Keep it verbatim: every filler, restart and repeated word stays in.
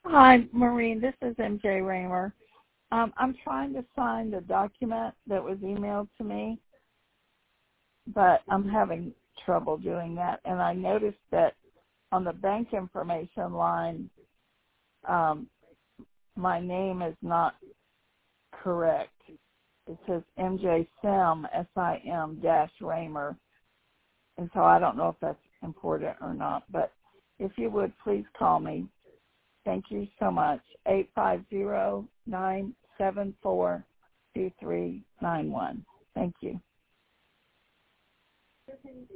Hi, Maureen. This is M J Raymer. Um, I'm trying to sign the document that was emailed to me, but I'm having trouble doing that. And I noticed that on the bank information line, um, my name is not correct. It says M J Sim, S I M dash Raymer. And so I don't know if that's important or not, but if you would, please call me. Thank you so much. eight five zero, nine seven four, two three nine one. Thank you.